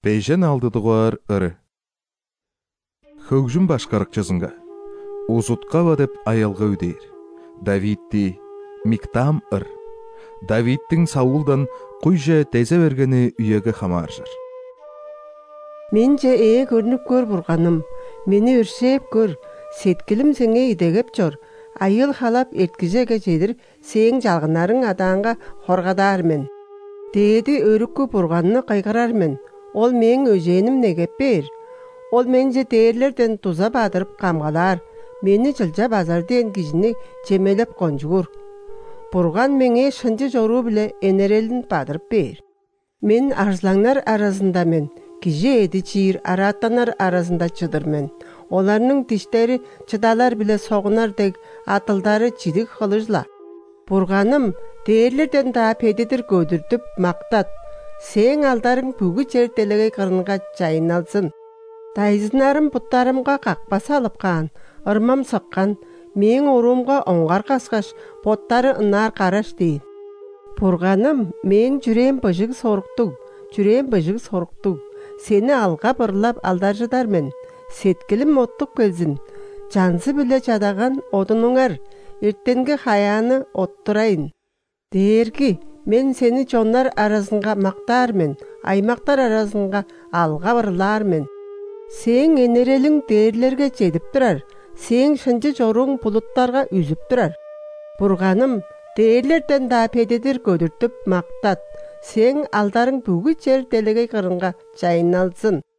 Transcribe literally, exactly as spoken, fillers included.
Бейжен алдыдығар ыры. Хөгжім башқарық жазынға. Узутқава деп аялға өдейір. Давидті Миктам ыр. Давидтің Саулдан құйжа тезе бергені үйегі хамар жыр. Мен же ээ көрініп көр бұрғаным. Мені үрсеп көр. Сеткілім сеңе идегеп жор. Айыл халап ерткізеге жедір сең жалғынарың аданға хорғадармен. Деді өріккі бұрғанны қайғарармен. Ол мен өзенім негеп бер. Ол менже дээрлерден туза бадырып қамғалар. Мені жылжа базарден кижіні жемелеп қонжуғыр. Бұрған менге шынжы жору біле энерелін бадырып бер. Мен арзлаңнар арасында мен, кижі еді чиір араттанар арасында чыдыр мен. Оларның тиштері чыдалар біле соғынар дег атылдары чидік қылыжла. Бұрғаным дээрлерден да педедір көдіртіп мақтат. Сең алдарың бүгі жертелеге қырынға жайын алсын. Дайзынарым бұттарымға қақпа салып қан, ырмам сыққан, мен орумға оңғар қасқаш, боттары ынар қараш дейін. Бұрғаным, мен жүрем бұжық сорықтық, жүрем бұжық сорықтық. Сені алға бырлап алдаржыдармен, сеткілім оттық келзін. Жансы біле жадаған одын оңар, ертенгі хаяны оттырайын. Дергі, мен сені жонлар арасынға мақтармен, аймақтар арасынға алға бырлармен. Сең енерелің дээрлерге жедіп тұрар, сең шынжы жоруң бұлыттарға үзіп тұрар. Бұрғаным, дээрлерден да педедір көдіртіп мақтат, сең алдарың бүгі жер делеге қырынға жайын алсын.